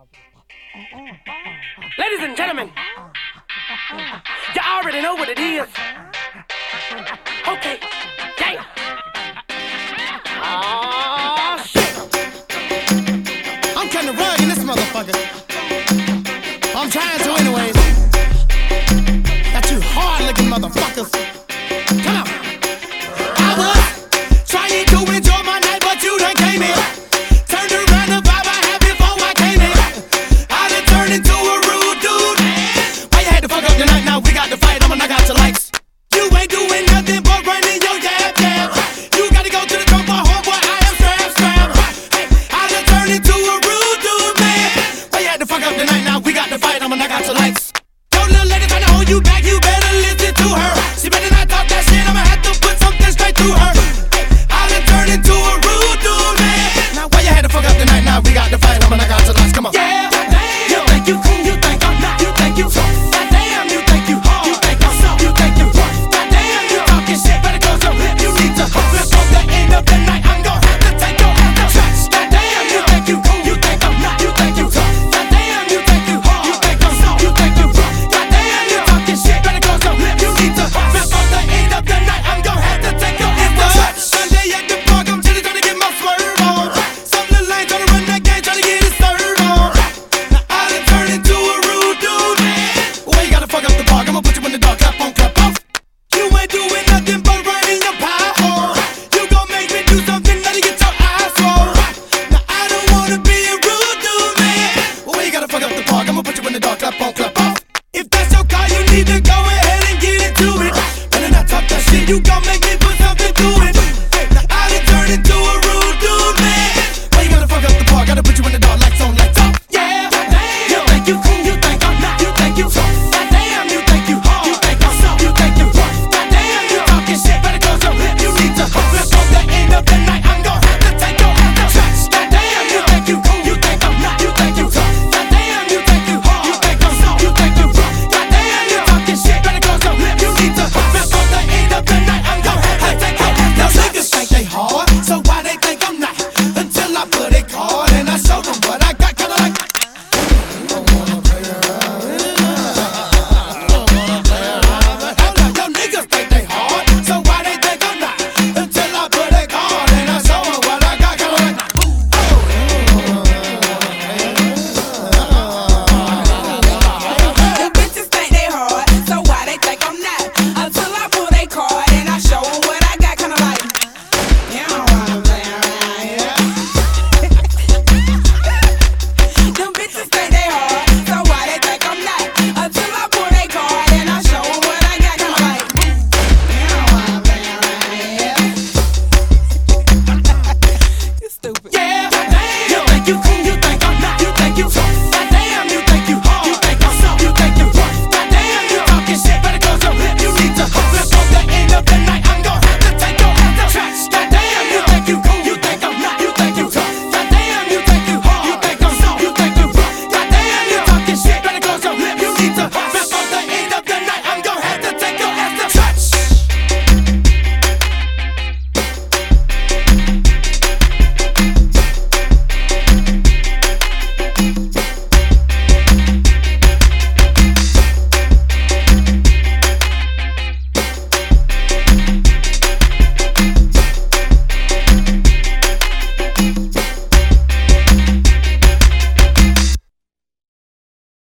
Ladies and gentlemen, you already know what it is. Okay, damn. Oh, shit. I'm kinda rugged this motherfucker. I'm trying to anyways. Got you hard-looking motherfuckers. Come on. I was trying to enjoy my night, but you done came in. Turned around the vibe I had before I came in. I done turned into a rude dude. Why you had to fuck up the night? Now we got to fight. I'ma knock out your lights. You ain't doing nothing but running your jab. You gotta go to the drum bar, homeboy. I am strap. Hey, I done turned into a rude dude, man. Why you had to fuck up the night? Now we got to fight. I'ma knock out your lights. Yo, little lady tryna hold you back. You better listen to her. She better not talk that shit. I'ma have to put something straight through her. Hey, I done turned into a rude dude, man. Now why you had to fuck up the night? Now we got to fight. I'ma knock out your lights. Come on. Yeah, goddamn. You think you cool? You think I'm not? You think you tough? Goddamn, you think you hard? You think I'm soft? You think you rough? Goddamn, you talking shit. Better close your lip. You need to before the end of the night. I'm gon' have to take your ass to church. Goddamn, you think you cool? You think I'm not? You think you tough? Goddamn, you think you hard? You think I'm soft? You think you rough? Goddamn, you talking shit. Better close your lip. You need to before the end of the night. I'm gon' have to take your ass to church. Sunday at the park, I'm chillin' tryna get my swerve on. Some little lane tryna run that game, tryna get his serve on. Now I done turned into a rude dude. Why you gotta fuck up the park? I'ma put you in the dark. Clap on, clap off. You ain't doing nothing but running your power. You gon' make me do something that'll get your eyes rolled. Now I don't wanna be a rude dude, man. Why you gotta fuck up the park? I'ma put you in the dark. Clap on, clap off. If that's your car, you need to go ahead and get into it. Better not talk that shit. You gon' make me put something to it. Hey, now I done turned into a rude dude, man. Why you gotta fuck up the park? Gotta put you in the dark. Lights on, lights off. Yeah, goddamn. You think you cool? You think I'm not? You think you tough? Goddamn, you think you hard? You think I'm soft? You think you rough? Goddamn, you talking shit. Better close your lip. You need to before the end of the night. I'm gon' have to take your ass to church. Goddamn, you think you cool? You think I'm not? You think you tough? Goddamn, you think you hard? You think I'm soft? You think you rough? Goddamn, you talking shit. Better close your lip. You need to before the end of the night. I'm gon' have to take your ass to church. Niggas think they hard, so why they think I'm not? Until I put it hard and I show them what I got. Kinda like yo, niggas think they hard, so why they think I'm not? Until I put it hard and I show them what I got. Kinda like The bitches think they hard, so why they think I'm not? Until I pull they card and I show 'em what I got. Kinda like, you don't wanna play around here. Them bitches think they hard, so why they think I'm not? Until I pull they card and I show 'em what I got. Kinda like, you don't wanna play around here. You stupid. yeah, goddamn. You think you cool? You think I'm not? You think you tough?